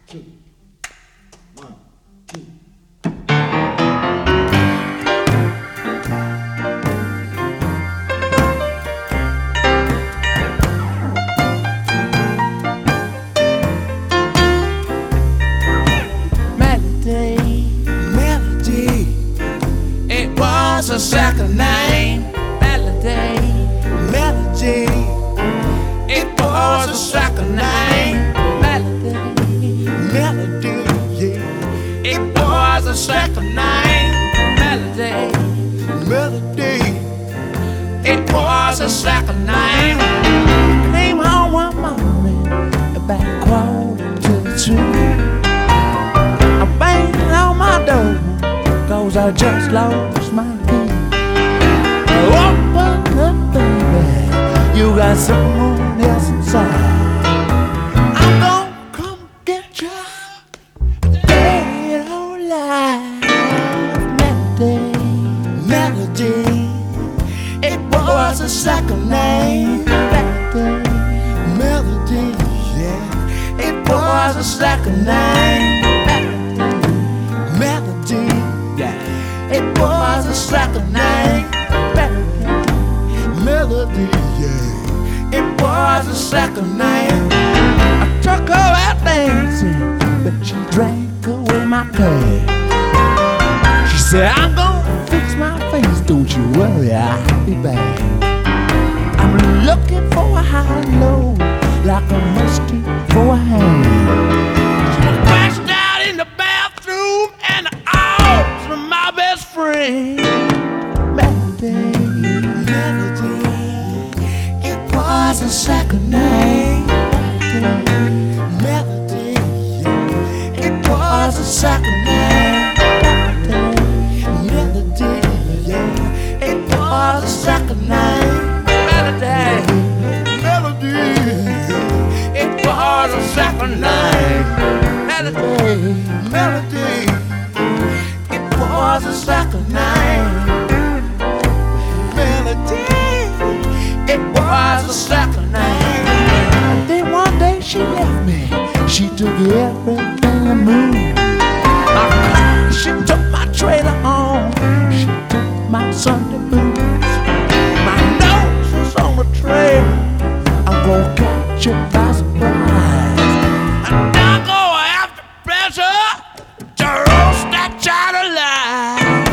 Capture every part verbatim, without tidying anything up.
two, one, two. A second name, Melody, Melody. It was a second name, Melody, Melody. Yeah. It was a second name, Melody, Melody. It was a second name. Came home one morning about quarter to two. I banged on my door 'cause I just lost my key. Open up, baby, you got someone else inside. I'm gonna come get you, dead or alive. Melody, Melody. It was a second name, Melody, Melody. Yeah, it was a second name, Melody, Melody. Yeah, it was a second name. Melody, yeah. It was a second name. I took her out dancing, but she drank away my cash. She said, I'm gonna fix my face, don't you worry, I'll be back. I'm looking for a high and low, like a mustard for a hand. She crashed out in the bathroom and the arms of my best friend. Melody, Melody. It was a second name, Melody. Yeah. It was a second name, Melody. Yeah. It was a second name, Melody, Melody. Yeah. It was a second name, Melody, Melody. It was a second name, Melody. It was a second name. Then one day she left me. She took everything I moved. My car, she took my trailer home. She took my Sunday boots. My nose was on the trail. I'm gonna catch you by surprise. And I'm gonna have to pressure to roast that child alive.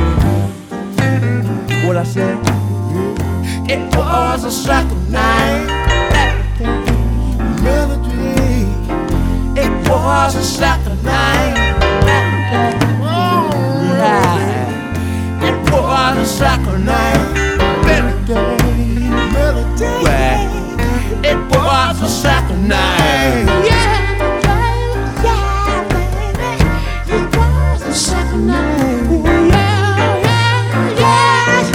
What I said? It was a second name, Melody. It was a second name, oh, yeah. It was a second name, Melody, Melody. Well, it was a second name, yeah, yeah, baby. It was a second name, yeah, yeah, yeah.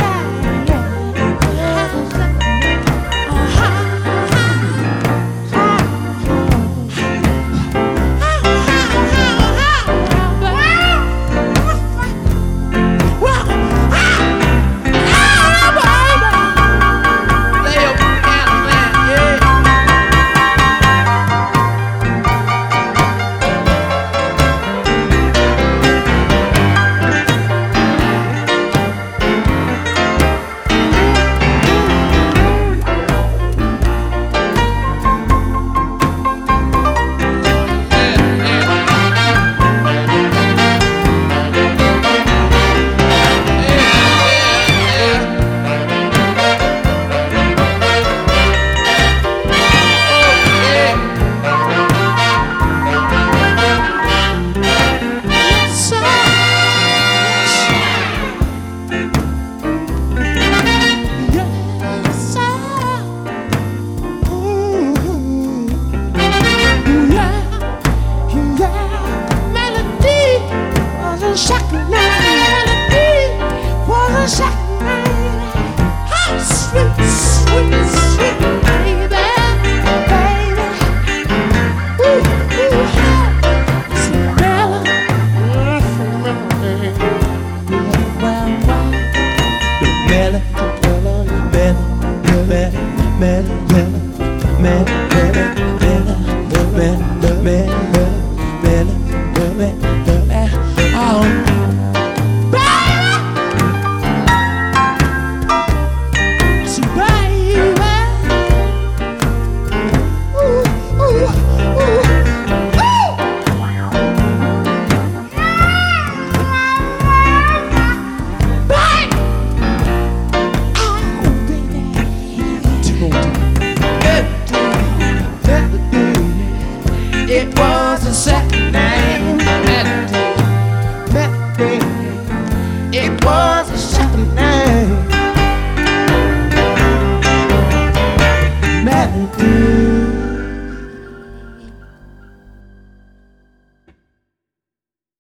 baby, oh, baby. So baby, ooh, ooh, ooh, ooh. Baby, oh baby, it was a Saturday. It was a